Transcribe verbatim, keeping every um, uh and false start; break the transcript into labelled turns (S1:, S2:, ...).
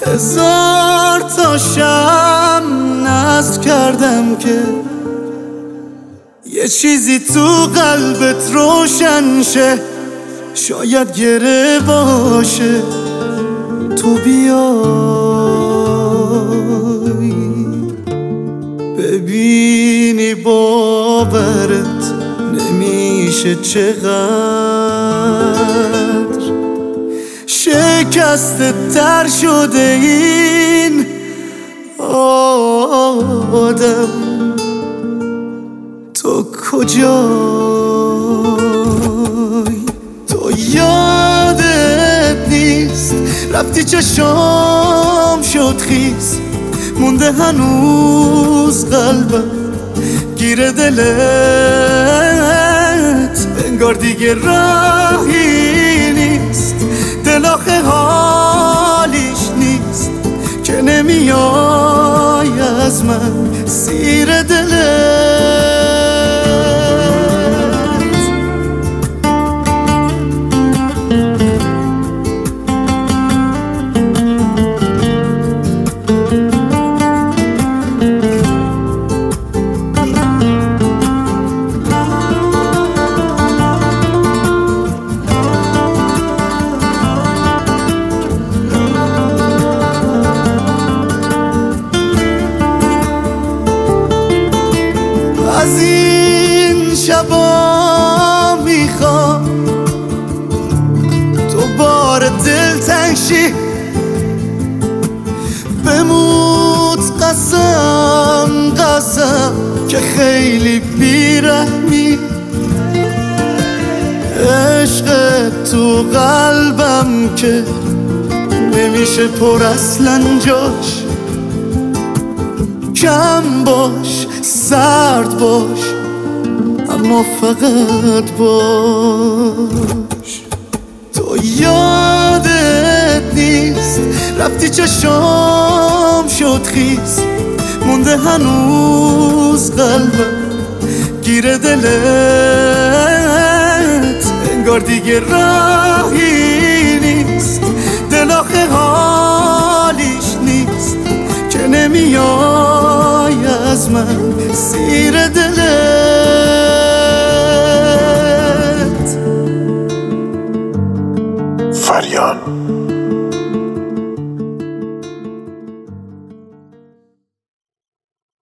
S1: هزار تا شم نذر کردم که یه چیزی تو قلبت روشن شه، شاید گره باشه تو بیای ببینی باورت نمیشه چقدر شکسته تر شده این آدم. تو کجای؟ تو یادت نیست رفتی چشام شد خیز، مونده هنوز قلبم گیر دلت، انگار دیگه راهی نیست، دل آخه حالیش نیست که نمیای از من سیر دلت. از این شبا میخوام تو بار دل تنگ شی، بموت قسم قسم که خیلی بیرحمی، عشق تو قلبم که نمیشه پر اصلا جاش، کم باش سرد باش اما فقط باش. تو یادت نیست رفتی چشام شد خیز، مونده هنوز قلبم گیر دلت، انگار دیگه راهی نیست، دل آخه حالیش نیست که نمیای از من سیر دل.